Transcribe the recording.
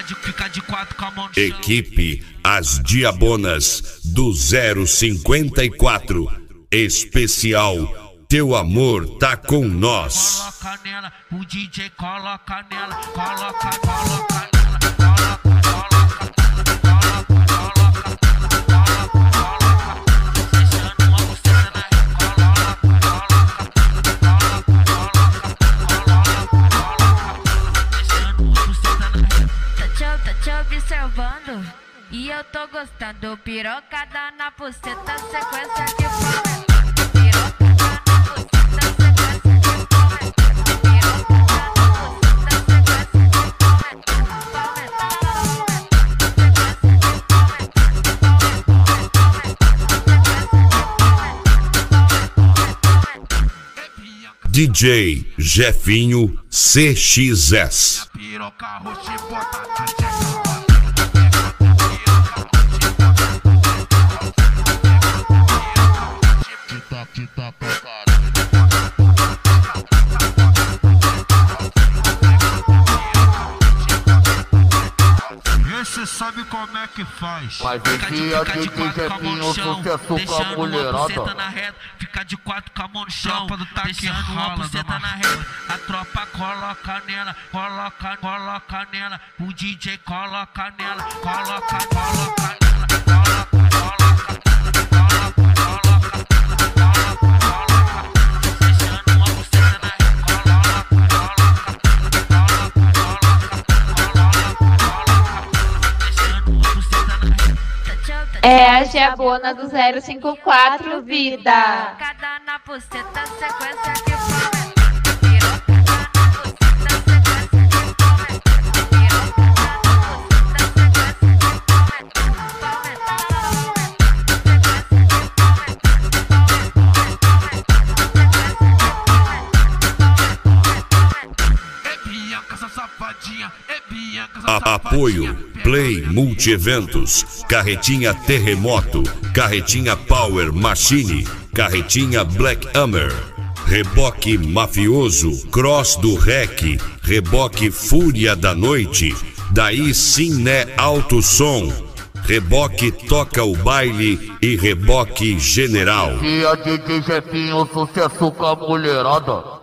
fica de quatro com a mão no chão. Equipe As Diabonas do 054. Especial Teu Amor Tá Com Nós. Coloca nela, o DJ coloca nela, coloca nela, Tá te observando e eu tô gostando. Pirocada na buceta, sequência de fome. DJ Jefinho CXS. Você sabe como é que faz. Mas esse é DJ Jefinho, sucesso com a mulherada. Na reta, fica de quatro com a mão no chão, deixando uma buceta na reta. A tropa coloca nela, coloca nela. O DJ coloca nela, coloca nela. É a Diabona do 054, vida. Cada na buceta, sequência de fome. Apoio Play Multieventos, Carretinha Terremoto, Carretinha Power Machine, Carretinha Black Hammer, Reboque Mafioso, Cross do Rec, Reboque Fúria da Noite, Daí Sim Né Alto Som, Reboque Toca o Baile e Reboque General. E a DJ Jefinho, sucesso com a mulherada.